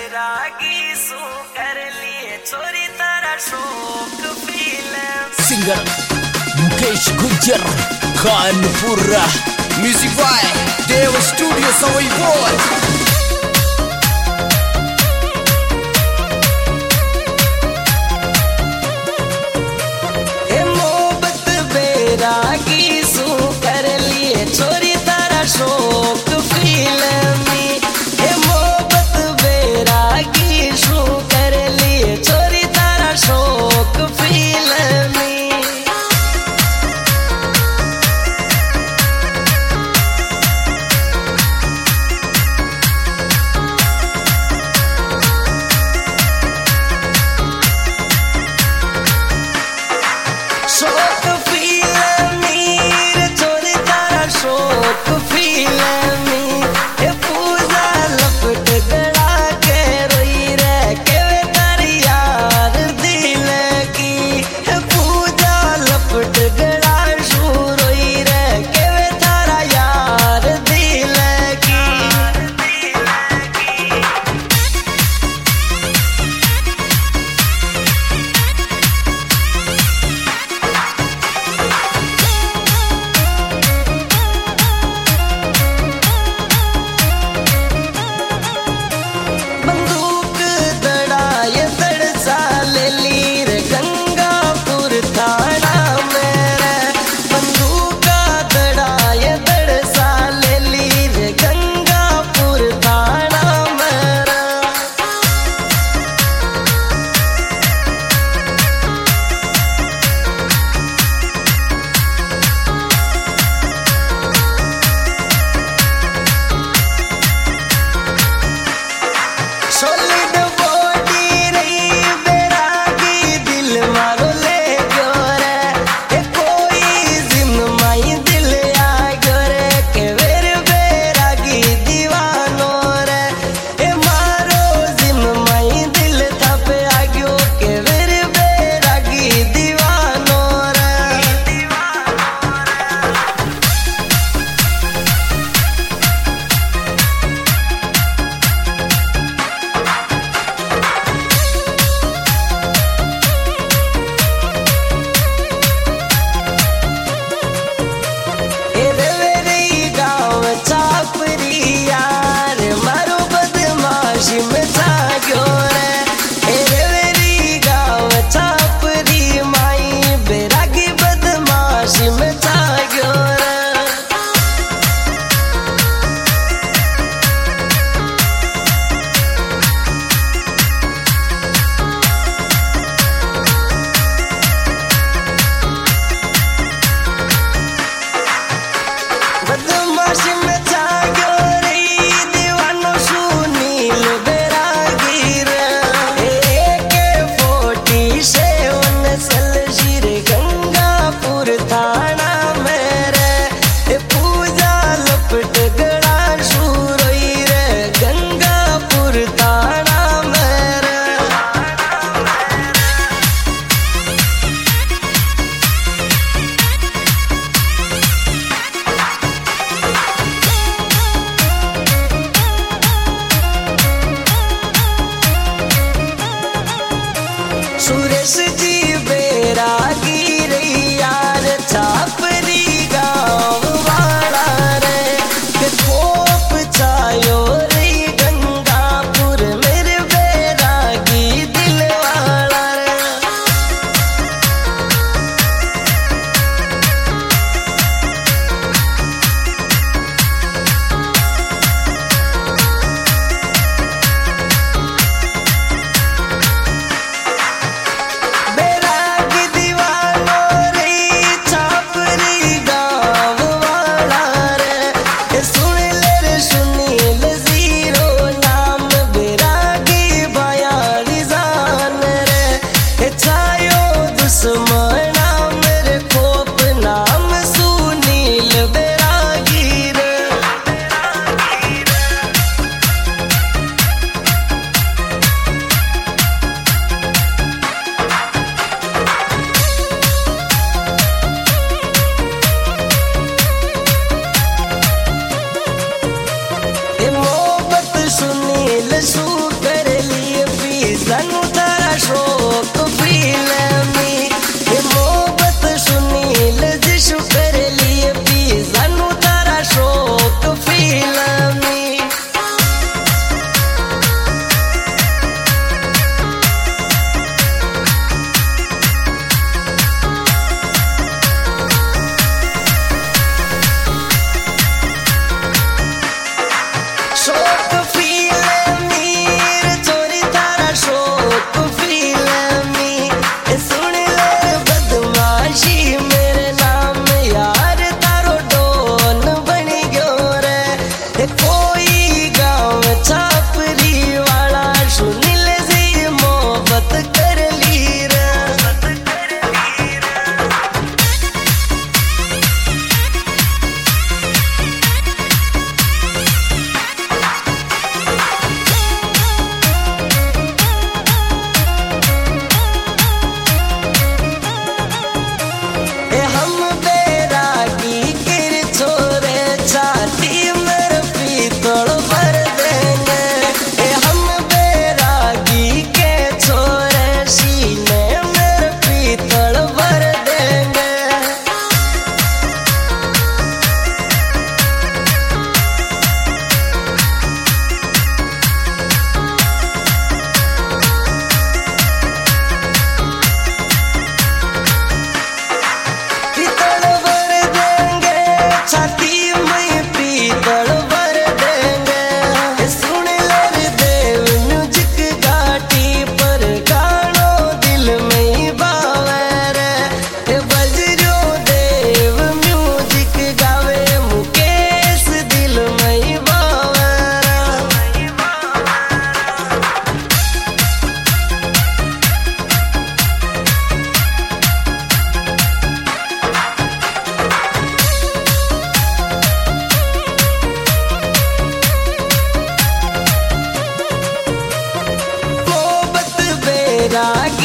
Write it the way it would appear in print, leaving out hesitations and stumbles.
बैरागी सो कर लिए चोरी तारा शोक film singer Mukesh Gujjar Kanpur music by Dev studio सवई बोल। बैरागी सो कर लिए चोरी तारा शोक फिल्मी हे मोहब्बत बैरागी सो कर लिए चोरी तारा शोक फिल्मी शोक सुरेश जी बैरागी रे यार छापरी गाँव वाला रे खोप चायो रे गंगापुर मेरे बैरागी दिल वाला रे शौक फिल्मी चोरी तारा शौक फिल्मी सुन ले बदमाशी मेरे नाम यार तारो डोन बन गयो रे कोई गाँव छापरी वाला सुन ले जी मोहब्बत कर ली रे हम बैरागी गिर छोरे छाती मर पीतल भर देंगे हम बैरागी के छोरे सीने मर पीतल भर देंगे पीतल भर देंगे छाती में पीतल भर देंगे सुन ले देव म्यूजिक घाटी पर गानो दिल में बावे रे बजरो देव म्यूजिक गावे मुकेश दिल में बावे रे मोहब्बत बैरागी